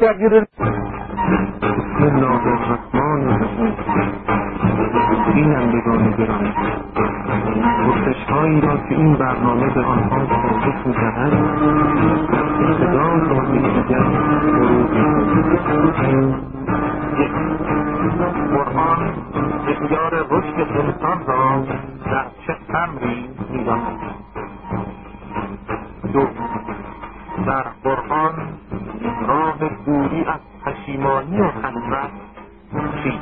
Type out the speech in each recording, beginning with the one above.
درگیر بسم الله الرحمن الرحیم. بینندگان گرامی، پرسش‌هایی را که این برنامه به آنها پاسخ می‌دهد ابتدا با یکدیگر مرور می‌کنیم. قرآن معیار رشد انسان را در چه امری می‌داند؟ دو، در قرآن راه دوری از پشیمانی و حسرت چیست؟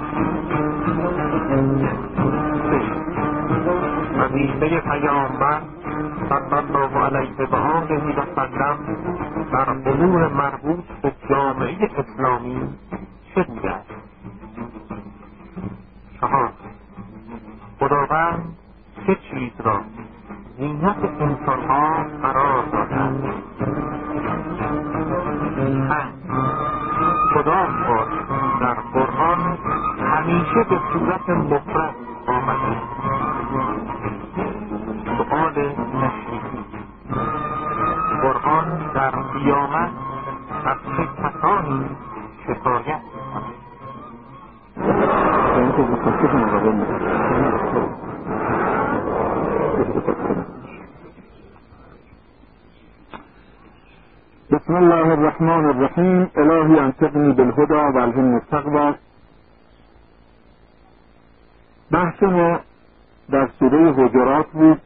وظیفه پیامبر صلی الله علیه و آله و سلم در امور مربوط به جامعه اسلامی چه بوده است؟ چهار، خداوند چه چیز را زینت انسانها قرار داده است؟ کدام بار در قرآن همیشه به صورت مفرد آمده؟ سؤال تشریحی: قرآن در قیامت از چه کسانی شکایت می‌کند؟ بسم الله الرحمن الرحیم. الهی انطقنی بالهدى و الهمنی التقوی. بحث ما در سوره حجرات بود.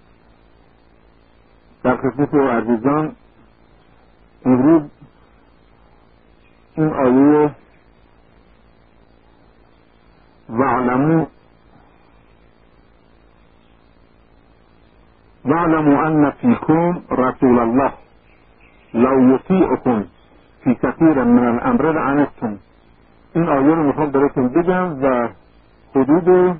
در خدمت عزیزان امروز این آیه واعلموا ان فیکم رسول الله لو یطیعکم فی کثیر من الامر لعنتم. این آیه رو میخوام براتون بگم و حدود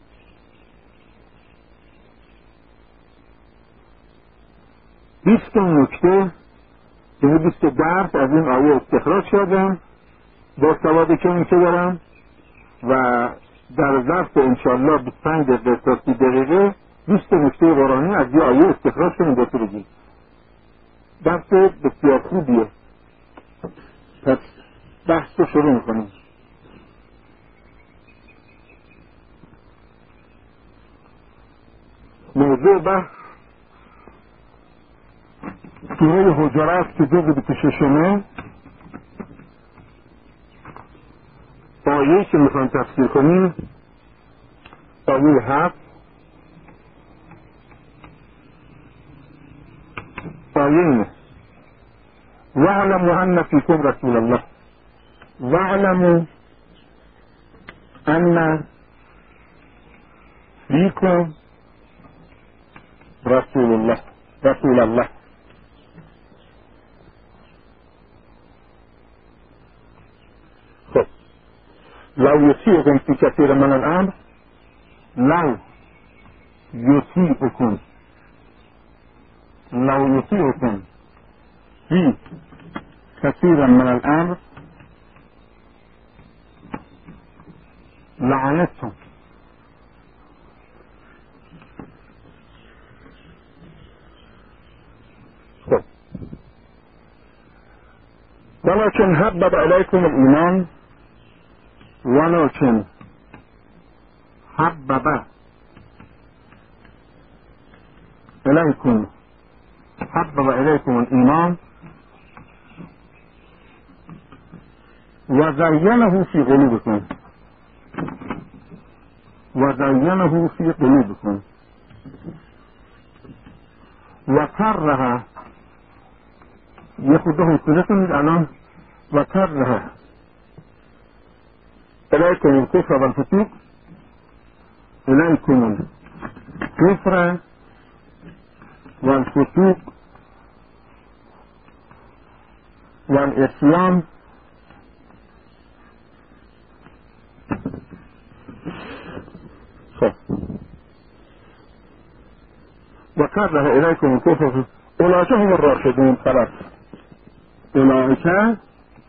20 نکته، یعنی 20 درس از این آیه استخراج کردم با سوادی که دارم و در ظرف انشاءالله 25 دقیقه تا 30 دقیقه 20 نکته قرآنی از این آیه استخراج کنیم با تو بگیم. درس بسیار خوبیه. پس بحث رو شروع میکنیم. موضوع بحث سوره حجرات که جزء 26مه آیه که میخوام تفسیر کنیم آیه 7. آیه اینه: واعلموا ان فیکم رسول الله. واعلموا ان فیکم رسول الله. خب، لو یطیعکم فی کثیر من الامر، لو یطیعکم فی کثیر من الامر لعنتم. خب، ولكن حبب الیکم الایمان، ولكن حبب الیکم الایمان و زینه فی قلوبکم و کره، یه خود حسنه کنید الان، و کره الیکم الکفر و الفسوق، الیکم الکفر و الفسوق و العصیان و کره الیکم الکفر اولئک هم الراشدون. خلاص، اولئک هم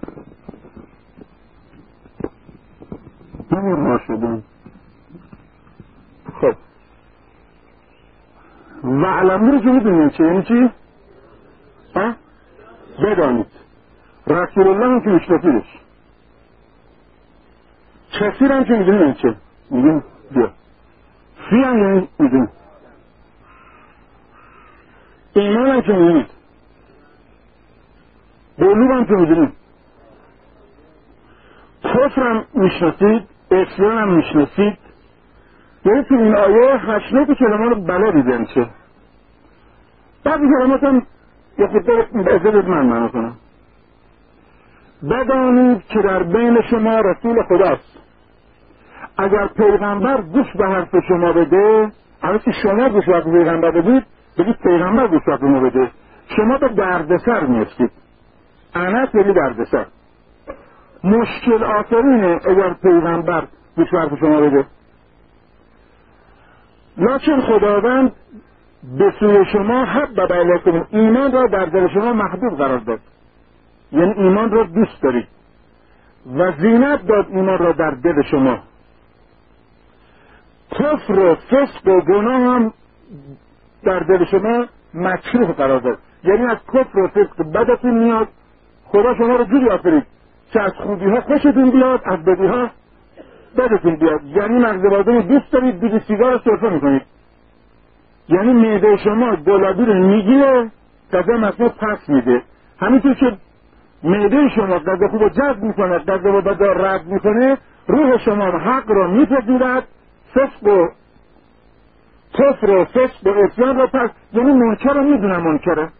الراشدون. خب، واعلموا رو که میدونید چه یعنی چی؟ بدانید. رسول الله هم که میشناسیدش، کثیر هم که میدونی این چه میگیم بیا فی هم یعنی میدونی، ایمان هم که میدونید، قلوب هم که میدونید، کفر هم میشناسید، اسلام هم میشناسید. یعنی تو این آیه 8 کلمه رو بلا دیدن چه بعضی کلمات هم یه خود ازدید من معنا کنم. بدانید که در بین شما رسول خداست، اگر پیغمبر گوش به حرف شما بده، اما که شما گوش به حرف پیغمبر بدید، بگید پیغمبر گوش به حرف ما بده، شما به دردسر میفتید. عنت یعنی دردسر. مشکل آفرینه اگر پیغمبر گوش به حرف شما بده. لکن خداوند به سوی شما حبب الیکم ایمان را در دل شما محبوب قرار داد، یعنی ایمان را دوست دارید و زینت داد ایمان را در دل شما. کفر و فسق و گناه هم در دل شما مکروه قرار داد، یعنی از کفر و فسق بدتون میاد. خدا شما رو جوری آفرید که از خوبی ها خوشتون بیاد، از بدی ها بدتون بیاد. یعنی مغز بادم دوست دارید، دیگه سیگار رو سرفه میکنید، یعنی معده شما گلابی رو میگیره، غذا مصنوع پس میده. همینطور که معده شما غذا خوب رو جذب میکنه، غذا رو بدا رد میکنه، روح شما حق رو میپذیرد، فسق و کفر و فسق و عصیان رو پس، یعنی منکر رو میدونه منکره.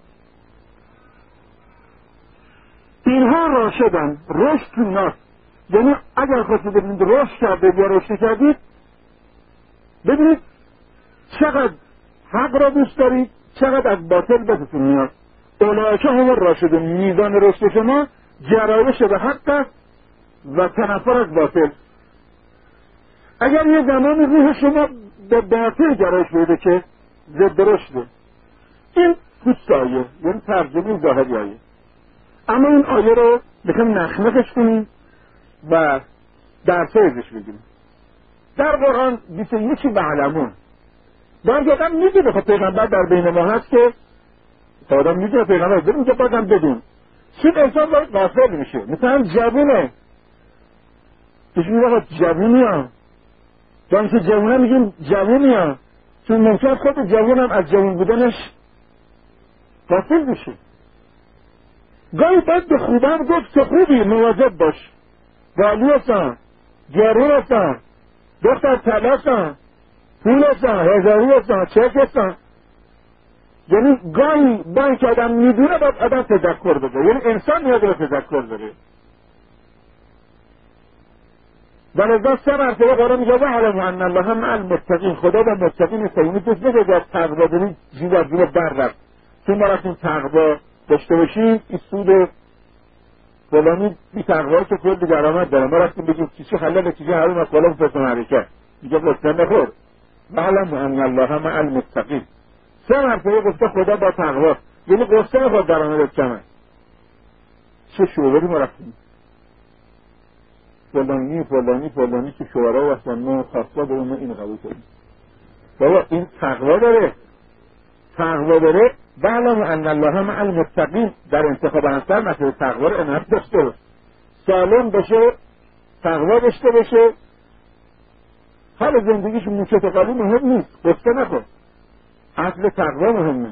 اینها راشدن، رشد تو ناس. یعنی اگر خواستید ببینید رشد کرده یا رشد کردید، ببینید چقدر حق را دوست دارید، چقدر از باطل بدتون میاد. اولئکه هم راشدون، میزان رشد شما جرایش به حق است و تنفر از باطل. اگر یه زمانی روح شما به باطل جرایش بده که ضد رشده، این پوست آیه، یعنی ترجمه ظاهری آیه. اما این آیه رو بکنم نخنخش کنیم و درسه ازش بگیم. در قرآن 21 بعلمون باید آدم میدونه خب پیغمبر در بین ما هست، که آدم میدونه پیغمبر بریم که بازم بدون چون انسان باید غافل میشه. مثلا جوونه پیش میگه جوونی ها جان که جوونه میگیم جوونی ها، چون ممکن خود جوون هم از جوون بودنش غافل میشه. گاهی باید به خوبم گفت که خوبی مواظب باش، والی هستن، جارون هستن، دختر طلا هستن، پول هستن، هزاری هستن، چک هستن. یعنی گاهی با که آدم میدونه باید آدم تذکر بده، یعنی انسان نیاز به تذکر داره. ولذا 3 مرتبه قرآن میگه وعلموا ان الله مع المتقین، خدا با متقین است. یعنی کسی نگه از تقوا دارید جیب از جیب بر رفت، چون ما رفتیم تقوا داشته باشیم این سود فلانی بی تقوایی که کل درآمد داره، ما رفتیم بگیم چیزی حلال چیزی حرام از فلان فرسون حرکت میگه بسته نخور. وعلموا ان الله مع المتقین. 3 مرتبه گفته خدا با تقوا، یعنی قصه نخور درآمدت کمه. چه شعوری ما رفتیم فلانی که شعرها وستن ما خاصا داریم، ما این قبول کنیم. بابا این تقوا داره. وعلموا ان الله مع المتقین. در انتخاب انصار مسئله تقوا رو انعطاف داشته باشه، سالم بشه، تقوا داشته باشه. حال زندگیش موچه تقالی مهم نیست، قصه نکن، اصل تقوا مهمه.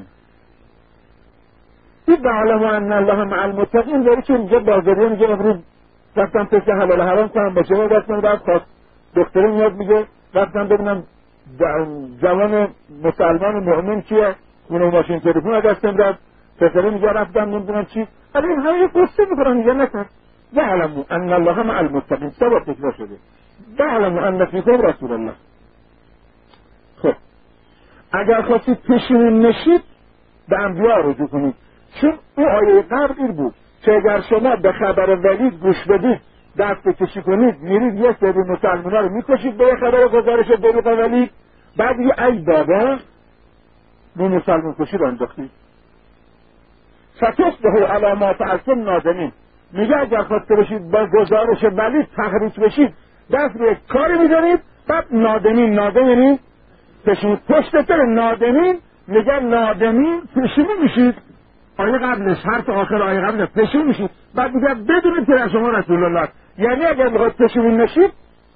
این وعلموا ان الله مع المتقین داره که اینجا بازاریه میگه امروز رفتم پس حلال حرام کنم باشه و دستم بعد خواست دکتره میاد میگه رفتم ببینم جوان مسلمان مؤمن کیه، اونو ماشین تلفن از دستم رفت، پسره میگه رفتم نمیدونم چی. ولی این همه قصه میکنن میگه نکن. وعلموا ان الله مع المتقین. 3 بار تکرار شده. وعلموا ان فیکم رسول الله. خب اگر خواستید پشیمون نشید به انبیا رجوع کنید، چون اون آیه قبل این بود که اگر شما به خبر ولی گوش بدید دست بکشی کنید، میرید یه سری مسلمان‌ها رو میکشید به یه خبر گزارش دروغ ولی، بعد یه ای بابا به مسلمان کشی رو انداختید. فتصبحوا علی ما فعلتم نادمین. میگه اگر خواسته بشید با گزارش ولی تحریک بشید دست به یک کاری میزنید بعد نادمین. نادم یعنی پشت سر نادمین. میگه نادمین پشیمون میشید. آیه قبلش حرف آخر آیه قبلش پشیمون میشید، بعد میگه بدونید که در شما رسول الله. یعنی اگر میخواد پشیمون نشید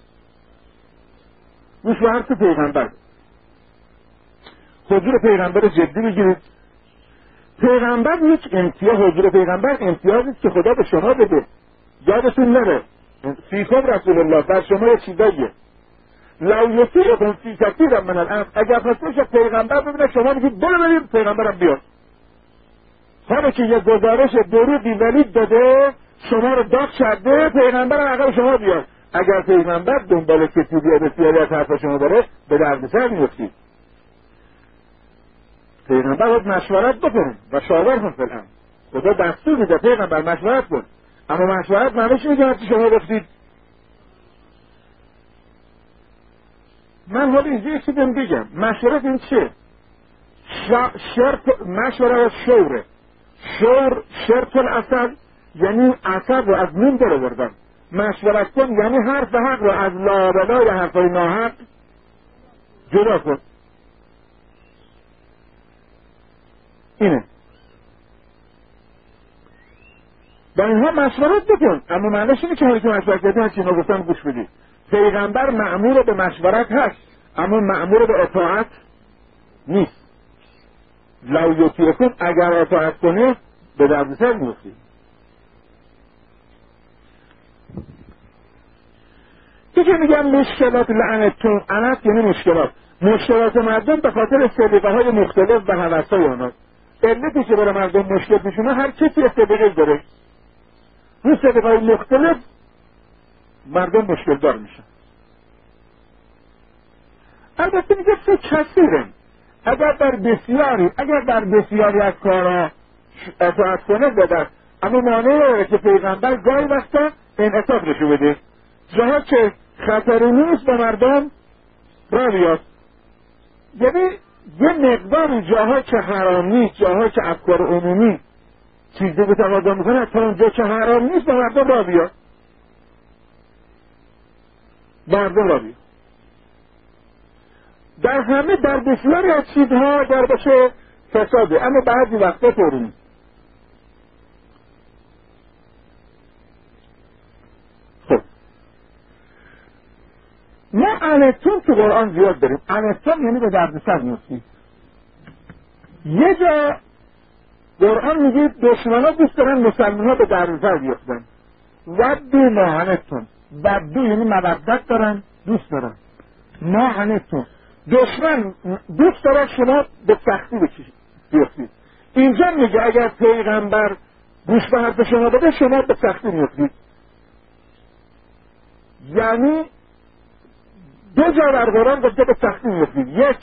گوش به حرف پیغمبر، حضور پیغمبر جدی بگیرید. پیغمبر هیچ امتیاز، حضور پیغمبر امتیازی است که خدا به شما بده. یادتون نره فیکم رسول الله، در شما یه چیزاییه. لو یطیعکم فی کثیر من الامر، اگر خواستش پیغمبر ببینه شما میگید برید پیغمبرم بیاد. حالا که یه گزارش دروغی ولید داده شما رو داغ کرده، پیغمبرم عقب شما بیاد. اگر پیغمبر دنبال کتیبی و بسیاری از حرف شما داره به دردسر میفتید. پیغمبر باید مشورت بکنه و شاورهم فی الامر. خدا دستور میده پیغمبر مشورت کن، اما مشورت معنیش میگه که شما گفتید. من حالا اینجا یه چیزی بگم. مشورت این چه؟ مشورت شوره. شرط الاصل یعنی اصل رو از نون در آوردن. مشورت کن یعنی حرف حق رو از لابلای حرفای ناحق جدا کن. اینه. با اینها مشورت بکن، اما معنیش اینه که هایی که مشورت کردن هرچی اینا گفتم گوش بدید. پیغمبر مأمور به مشورت هست اما مأمور به اطاعت نیست. لو یطیعکم، اگر اطاعت کنه به دردسر میفتید. دیگه میگم مشکلات لعنتون، عنت یعنی مشکلات مردم به خاطر سلیقه‌های مختلف و هوس‌های آنها. علتی که برای مردم مشکل پیشونه، هر کسی سلیقه‌ای داره، رو سلیقه‌های مختلف مردم مشکل دار میشن. البته میگه سه کثیره، اگر در بسیاری از کارها اطاعت کنه بدن، اما مانعی داره که پیغمبر گاهی وقتا انعطاف نشون بده، جاها که خطری نیست به مردم را بیاد. یعنی یه مقداری جاها که حرام نیست، جاها که افکار عمومی چیزی به تقاضا میکنه، تا اونجا که حرام نیست به مردم را بیاد. در بسیاری از چیزها در باشه فساده، اما بعضی وقتا طوری نیست. خب ما عنتون تو قرآن زیاد داریم. عنتون یعنی به دردسر میفتی. یه جا قرآن میگه دشمنا دوست دارن مسلمان‌ها به دردسر بیفتن. ودو ما عنتون، ودو یعنی مودت دارن، دوست دارن. ما عنتون، دشمن دوست داره شما به سختی بیفتید. اینجا میگه اگر پیغمبر گوش به حرف شما بده شما به سختی میفتید. یعنی دو جا در قرآن گفته به سختی میفتید. یک،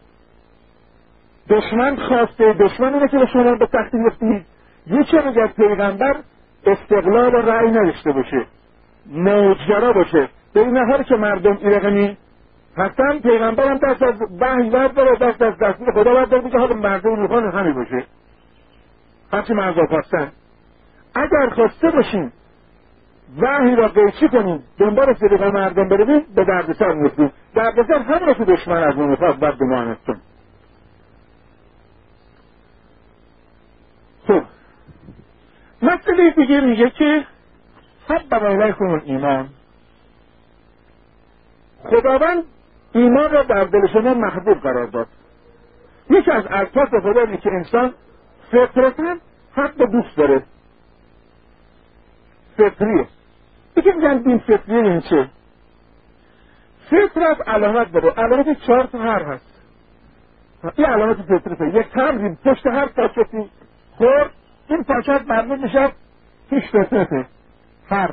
دشمن خواسته دشمن اینه که به شما به سختی میفتید. یکی میگه پیغمبر استقلال رأی نداشته باشه، موجگرا باشه، به این حال که مردم ایرقمی هستن، پیغمبر هم دست از وحی ورد داره، دست از دستور خدا ورد داره، که حال مردم میخوان همی باشه هرچی مردم خواستن. اگر خواسته باشیم وحی را قیچی کنیم دنبال صدقه مردم برویم به دردسر میفتیم. دردسر هم را که دشمن از ما میخواد بر دمانستون. خب مسئله دیگه میگه که حبب الیکم الایمان، خداوند ایمان را در دل شما محبوب قرار داد. یکی از الطاف خدا اینه که انسان فطرتاً حق دوست داره، فطریه. یکی میگن دین فطریه. این چه؟ فطرت علامت داره، علامت 4 تا حرف هست. این علامت فطرته. یک حرفی پشت هر پاکتی خورد، این پاکت مربوط میشه پیش فطرته. هر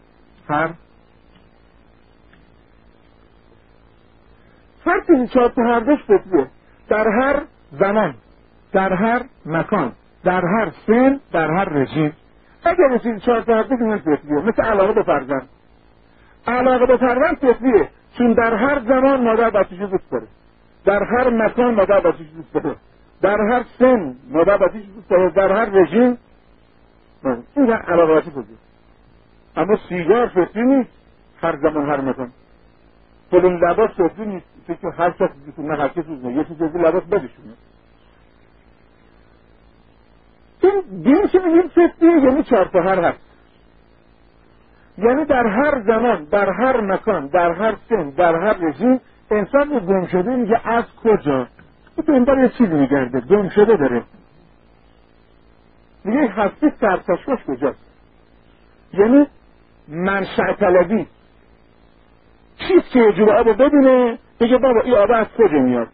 این 4 تا حرفش فطریه. در هر زمان، در هر مکان، در هر سن، در هر رژیم. اگر این 4 تا حرفش این فطریه. مثل علاقه به فرزند. علاقه به فرزند فطریه، چون در هر زمان مادر بچه‌ش دوست داره، در هر مکان مادر بچه‌ش دوست داره، در هر سن مادر بچه‌ش دوست داره، در هر رژیم. این علاقه بچه فطریه. اما سیگار فطری نیست، هر زمان هر مکان. فلون لباس فطری نیست، که هر کسی دوست نه، هر کسی دوست نه، یه چیزی لباس بدشونه. این دین که میگیم فتنه یعنی چارپهر هست، یعنی در هر زمان، در هر مکان، در هر سن، در هر رژیم انسان رو گم شده میگه از کجا؟ دنبال یه چیزی میگرده، گم شده داره، میگه هستی سرچشمش کجاست؟ یعنی منشأ طلبی. چیست که یه جور آب ببینه بگه بابا این آب از کجا میاد؟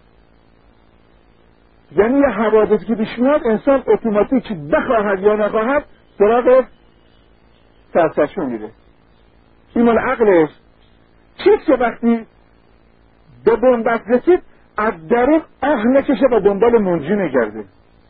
یعنی یه حوادثی که پیش میاد انسان اتوماتیک بخواهد یا نخواهد سراغ سرچشمه میره. این مال عقلش. چیست که وقتی به بنبست رسید از درون آه نکشه و دنبال منجی نگرده.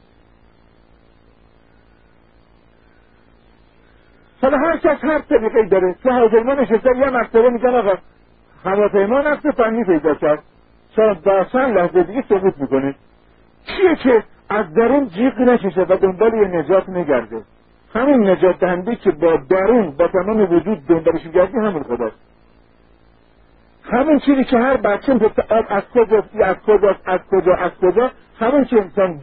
حالا هر کس هر طریقه داره. تو هواپیما نشسته یه مرتبه میگن آقا هواپیما نفت فنی پیدا کرد، شاید در چند لحظه دیگه سقوط میکنه. چیه که از درون جیغ نکشه و دنبال یه نجات نگرده؟ همین نجات دهنده که با درون با تمام وجود دنبالش میگردی همین خداست. همین چیزی که هر بچه میگه آب از کجاست، از کجاست، از کجا، از کجا، همین که انسان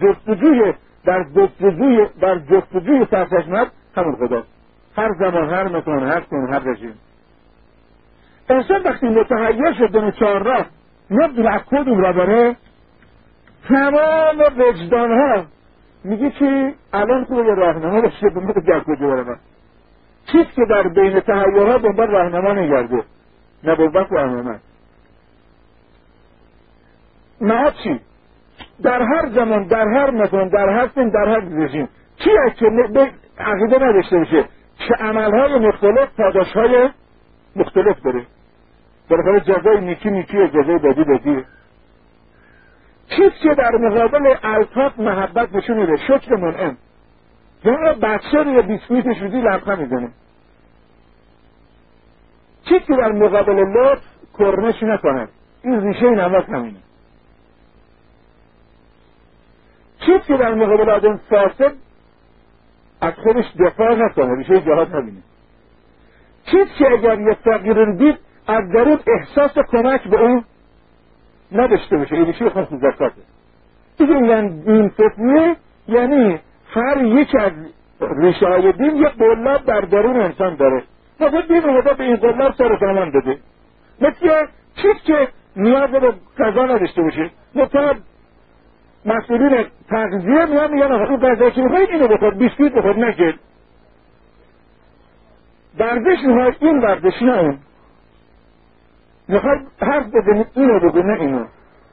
در جستجوی سرچشمه همین خداست. هر زمان، هر مکان، هر سن، هر رژیم. انسان وقتی متحیر شد به چهار راه نمیدونه از کدوم را بره، تمام وجدانها میگه که الان تو یه راهنما باشه به موقع در کجا برم. چیست که در بین تحیرها دنبال راهنما نگرده؟ نبوت راهنما. نه چی؟ در هر زمان، در هر مکان، در هر سن، در هر رژیم کی است که عقیده نداشته باشه که عملهای مختلف پاداشهای مختلف داره؟ بالاخره جزای نیکی نیکیه، جزای بدی بدیه. چیست که در مقابل الطاف محبت نشون میده؟ شکر منعم. یعنی بچه رو یه بیسکویت شدی لبخند میزنه. چیست که در مقابل لطف کرنش نکنه؟ این ریشه نماز همینه. چیست که در مقابل آدم فاسد از خودش دفاع نکنه؟ ریشه جهاد همینه. چیست که اگر یه فقیر رو دید از درون احساس کمک به اون نداشته باشه؟ این ریشه خاص زکاته. این فتنه یعنی هر یک از ریشه های دین یک قلاب در درون انسان داره. مثل دین رو به این قلاب سر سامان داده. مثل چیست که نیاز به غذا نداشته باشه؟ مثل مسئولین تغذیه میگن این غذا که میخواید اینو بخور، بیسکویت بخور، نگل. ورزش میخواید این ورزش نه اون. میخواید حرف بزنید اینو بگو نه اینو.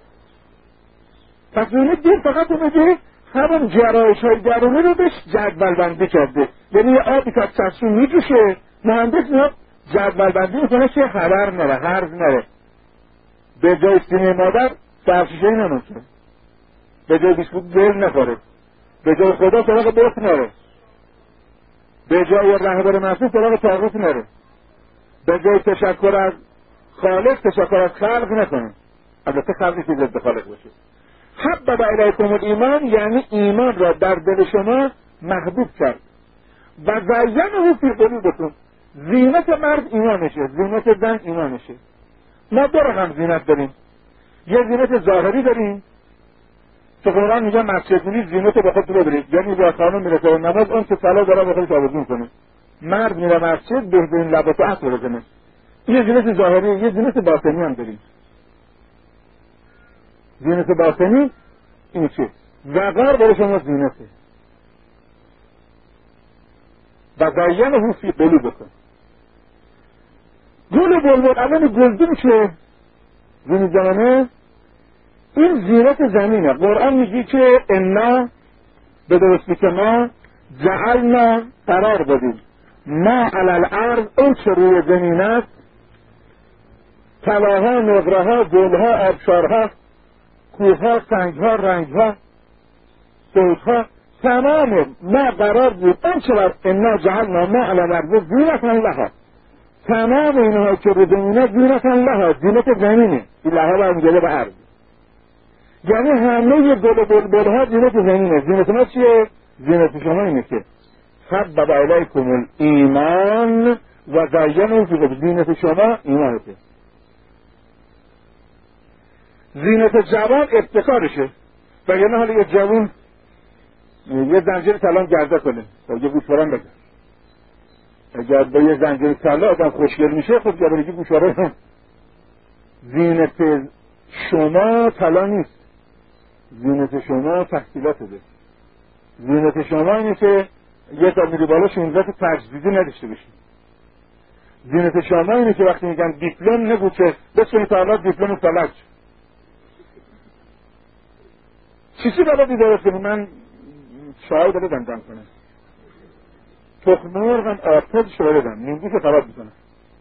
پس دین فقط اومده همون جرایش های درونی رو بهش جدول بندی کرده. یعنی یه آبی که از چشمون میجوشه، مهندس میاد جدول بندی میکنه که خبر نره، حرف نره. به جای سینه مادر سرشیشه نمونشه، به جای بیسکوت گل نخوره، به جای خدا سراغ بخت نره، به جای رهبر مسئول سراغ طاغوت نره، به جای تشکر از خالق تشکر از خلق نکنه. البته خلقی که ضد خالق باشه. حبب الیکم الایمان یعنی ایمان را در دل شما محبوب کرد و زینه فی قلوبکم. زینت مرد ایمانشه، زینت زن ایمانشه. ما دو رقم زینت داریم. یه زینت ظاهری داریم که قرآن میگه مسجدی زینت به خود رو برید، یعنی با خانم میره تو نماز اون که صلا داره به خودش آویزون کنه. مرد میره مسجد بهترین لباس و عطر بزنه. یه زینت ظاهری، یه زینت باطنی هم داریم. زینت باطنی این چه؟ وقار برای شما زینته. و زینه فی قلوبکم. گل بلبل الان گلدون که زمین زمانه این زینت زمینه. قرآن میگه که انا به درستی که ما جعلنا قرار دادیم ما علی الارض اون چه روی زمین است، طلاها، نقرهها، گلها، آبشارها، کوهها، سنگها، رنگها، صوتها، تمام ما قرار بود اون چه بر انا جعلنا ما علی الارض زینتا لها. تمام اینها که رو زمینه زینتا لها، زینت زمینه. این لها برمیگرده به عرض. یعنی همه گل بلبل ها زینت زمینه. زینت ما چیه؟ زینت شما اینه که حبب الیکم الایمان و زینه فی قلوبکم. زینت شما ایمانته. زینت جوان ابتکارشه. وگرنه حالا یه جوان یه زنجیر طلا گرده کنه، خب یه گوشوارم بده. اگر با یه زنجیر طلا آدم خوشگل میشه، خب جبرگی گوشواره. زینت شما طلا نیست، زینت شما تحصیلات ده. زینت شما اینه که یه تا میری بالا 16 تا تجدیدی نداشته باشی. زینت شما اینه که وقتی میگن دیپلم نگو که بسید تا حالا دیپلم فلج چیزی بلدی درست کنی. من شاید بدم دم کنم تخم مرغ هم آفتاد شوردم نیمگی که خراب میکنم.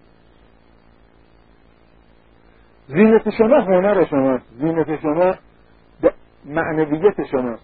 زینت شما هنر شماست، زینت شما معنویت شماست.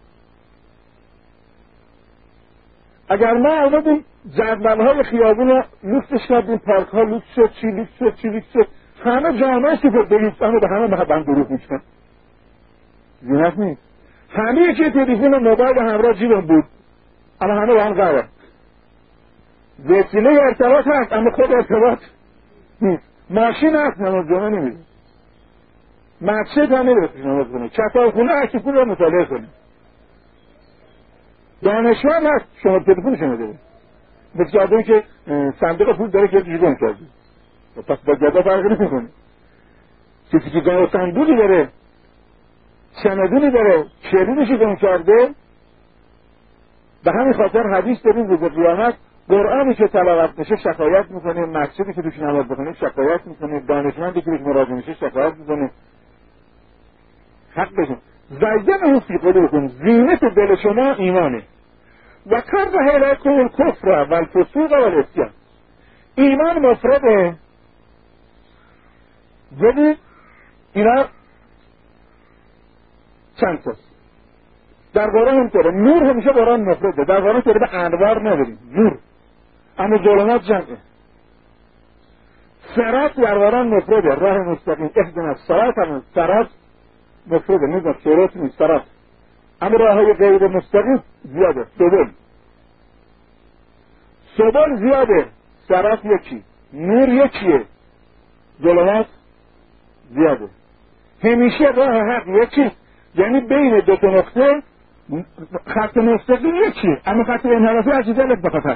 اگر ما آمدیم جدول‌های خیابون رو لوکسش کردیم، پارک ها لوکس شد، چی لوکس شد، چی لوکس شد، همه جامعه سپر بلوکس همه به همه محبن دروغ میشن. زینت نیست. همه یکی تلفن و موبایل همراه جیبم بود، اما همه با هم قرار وسیله ارتباط هست اما خود ارتباط نیست. ماشین هست نماز جمعه نمیده، مسجد هم نمیده نماز کنه، کتابخونه هستی پول رو مطالعه کنه، دانشمند هست شما تلفونش نمیده، مثل آدمی که صندوق پول داره که جیگون کرده، پس با جدا فرقی نمیکنه. کسی که گاه صندوقی داره، چمدونی داره، کلیدش گم کرده. به همین خاطر حدیث داریم روز قیامت قرآنی که تلاوت میشه شکایت میکنه، مسجدی که توش نماز بخونه شکایت میکنه، دانشمندی که توش مراجعه میشه شکایت میکنه. حق بشون زیدنه فی قلوبکم، زینت دل شما ایمانه. و کره الیکم الکفر و الفسوق و العصیان. ایمان مفرده. ببین اینا چند تاست در قرآن همطوره. نور همیشه قرآن مفرده، در قرآن طوره به انوار نداریم نور، اما ظلمات جمعه. صراط در قرآن مفرده، راه مستقیم، اهدنا الصراط، هم صراط مفرده، نمیدونم صراط نیست صراط، اما راه های غیر مستقیم زیاده. سبل زیاده، صراط یکی، نور یکیه، ظلمات زیاده. همیشه راه حق یکی، یعنی بین دو تا نقطه خط مستقیم یکیه، اما خط انحرافی هر چیز دلت بخاطر.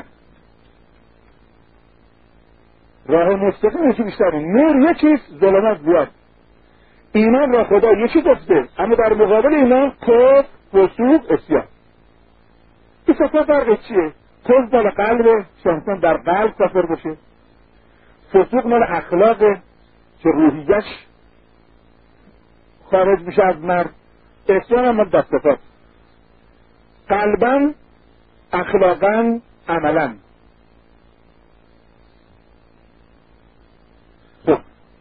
راه مستقیم یکی بیشتره، نور یکیست، ظلمات زیاد. ایمان را خدا یکی گفته، اما در مقابل ایمان کفر، فسوق، عصیان. این ستا فرق چیه؟ کفر مال قلبه، شانسان در قلب کافر بشه. فسوق مال اخلاقه که روحیش خارج میشه از مرد. عصیان هم مال دستفات، قلباً، اخلاقاً، عملاً. خب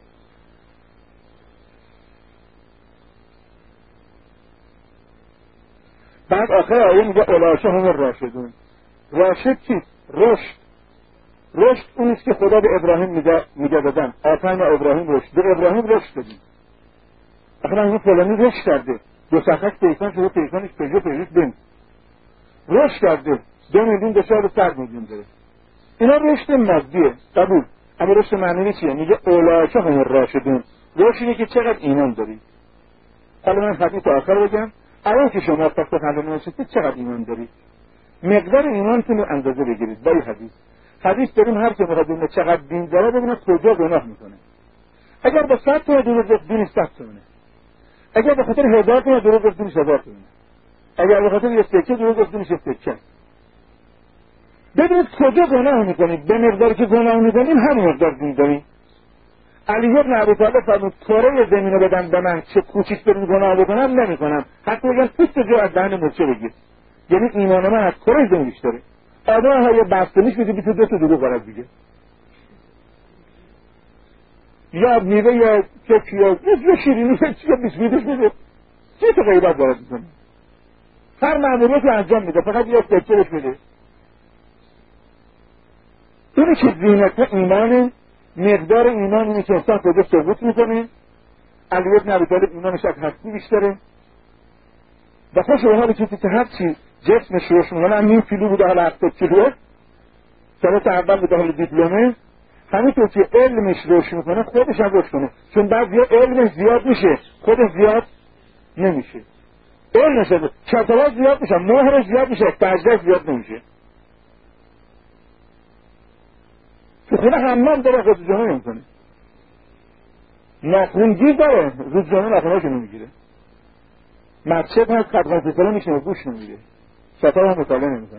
بعد آخر آیه میگه اولئک هم الراشدون. راشد چیست؟ رشد اونیست که خدا به ابراهیم میگه دادن آتینا ابراهیم رشد، به ابراهیم رشد دادیم. آخر این فلانی رشد کرده، دو صفحش پیسان شده، پیسانش پیجوش بین رشد کرده، 2 میلیون 2 میلیون داره. اینا رشد مادیه، قبول. اما رشد معنی چیه؟ میگه اولئک هم الراشدون. رشد اینه که چقدر ایمان داری. حالا من حدیث آخر بگم، الان که شما پس خندان نشستید چقدر ایمان دارید؟ مقدار ایمانتون رو اندازه بگیرید با این حدیث داریم. هر که میخواد ببینه چقدر دین داره ببینه کجا گناه میکنه. اگر با 100 تا دروغ گفت دینش 100 تومنه، اگر به خاطر 1000 تا دروغ گفت دینش 1000 تومنه، اگر به خاطر 1 سکه دروغ گفت دینش 1 سکه. ببینید کجا گناه میکنید. به مقداری که گناه میکنید همین مقدار دین دارید. علی بن ابی طالب فرمود کره زمین رو بدن به من چه کوچیک بریم گناه بکنم نمیکنم، حتی بگن پوست جو از دهن مرچه بگیر. یعنی ایمان من از کره زمین بیشتره. آدم های بسته نیست میگه بیتو 2 تا دروغ برد دیگه، یا میوه یا کیک یا شیرینی یا بیسکویتش میده، 3 تا غیبت برد میکنه. هر مأموریتی انجام میده فقط یک تکچرش میده. اینی که زینت ایمانه، مقدار ایمان اینه که انسان کجا ثبوت میکنه. علی بن ابی طالب ایمانش از هستی بیشتره و خوش به حال کسی که هر چی جسمش روش میکنه، هم 0.5 کیلو بوده حالا 70 کیلوه، سنت اول بوده حالا دیپلمه، همینطور که علمش روش میکنه خودش هم روش کنه، چون بعضی علمش زیاد میشه خودش زیاد نمیشه. این نشده شطرات زیاد میشه، مهرش زیاد میشه، بجدش زیاد نمیشه. تو خونه حمام داره خود جانه نمیکنه، ناخونگیر داره رود جانه ناخونهاشو نمیگیره، مسجد هست خطقان فیصله میشنه گوش نمیگیره، شطر هم مطالعه نمیکنه.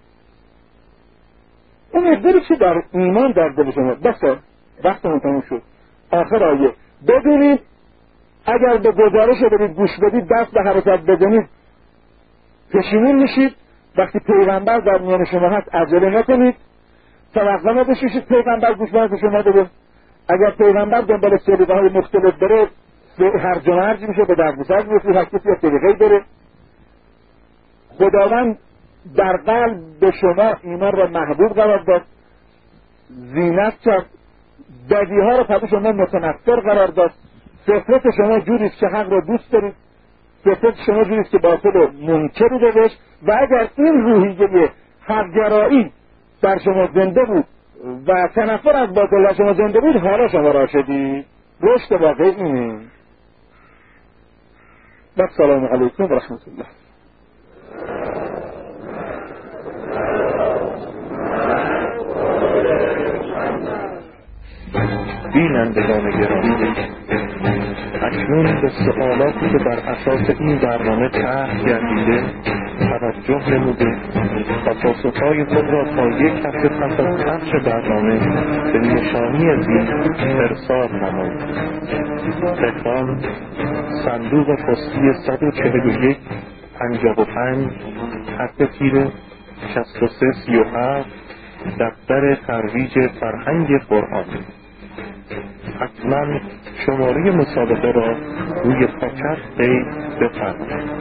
اون مقداری که در ایمان در دل شما بسه وقت تموم شد. آخر آیه بدونید اگر به گزارش بدید گوش بدید دست به حرکت بزنید پشیمون میشید. وقتی پیغمبر در میان شما هست عجله نکنید، توقع نداشتید پیغمبر گوش به شما بده. اگر پیغمبر دنبال سلیقه‌های مختلف بره هرج و مرج میشه، به دردسر میفته، هر کسی سلیقه‌ای داره. خداوند در قلب به شما ایمان را محبوب قرار داد، زینت کرد، بدیها را پس شما متنفر قرار داد. فطرت شما جوریست که حق را دوست دارید، فطرت شما جوریست که باطل و منکری بهش. و اگر این روحیه حق‌گرایی در شما زنده بود و تنفر از باطل در شما زنده بود، حالا شما راشدی. رشد واقعی اینه. و السلام علیکم و رحمت الله. بینندگان گرامی، اکنون به سوالاتی که بر اساس این برنامه طرح گردیده توجه نموده و پاسخهای خود را تا یک هفته پس از پخش برنامه به نشانی زیر ارسال نمایید. تهران، صندوق پستی 141 55 خط تیره 6337 دفتر ترویج فرهنگ قرآن. حتما شماره مسابقه را روی پاکت قید بفرمایید.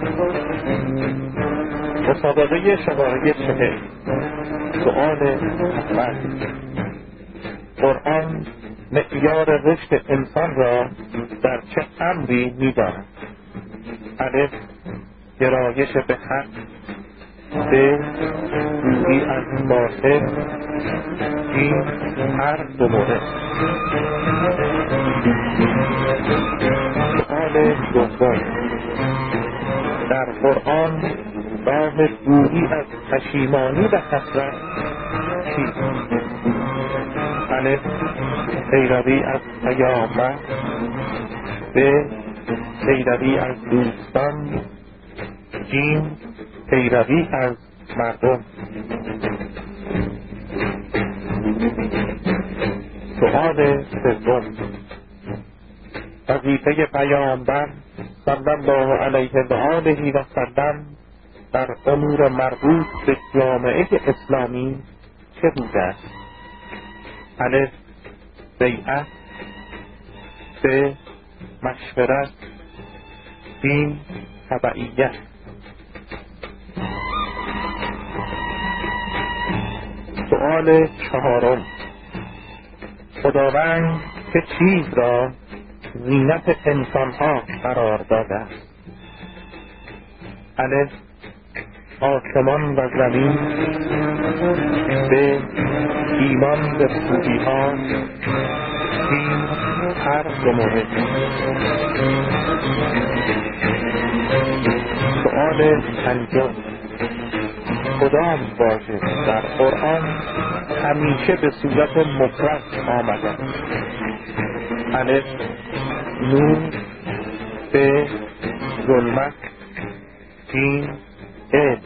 مسابقه شماره 40. سؤال اول: قرآن معیار رشد انسان را در چه امری می‌داند؟ الف: گرایش به حق. ب: دوری از باطل. ج: هر دو مورد. سؤال دوم: در قرآن راه دوری از پشیمانی و حسرت چیست؟ الف: پیروی از پیامبر. ب: پیروی از دوستان. ج: پیروی از مردم. سؤال سوم: وظیفه پیامبر صلی الله علیه و آله و سلم در امور مربوط به جامعه اسلامی چه بوده است؟ الف: بیعت. ب: مشورت. ج: تبعیت. سؤال چهارم: خداوند چه چیز را زینت انسانها قرار داده است؟ الف: آسمان و زمین. ب: ایمان به خوبی‌ها. ج: هر دو مورد. سؤال پنجم: کدام واژه در قرآن همیشه به صورت مفرد آمده؟ الف: نور. ب: ظلمت. ج: علم.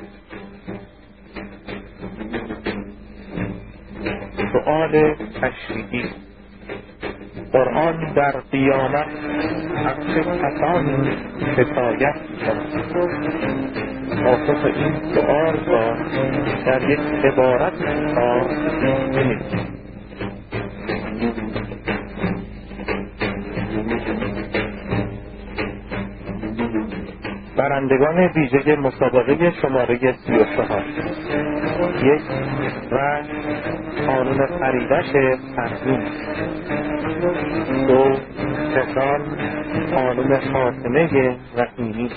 سؤال تشریحی: قرآن در قیامت از چه کسانی حکایت کند؟ پاسخ این سؤال را در یک عبارت کوتاه بنویسید. برندگان ویژه مسابقه شماره 34: 1. رنگ قانون فریدش فرزین. 2. تهران قانون فاطمه رحیمی.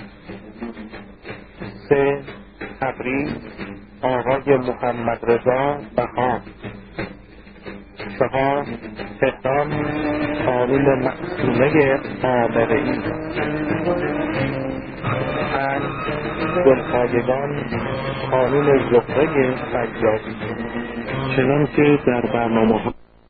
3. تبریز آقای محمد رضا بهام. 4. تهران قانون معصومه عامره‌ای. 5. گلخایگان قانون زهره سیاری. چنان که در برنامه‌ها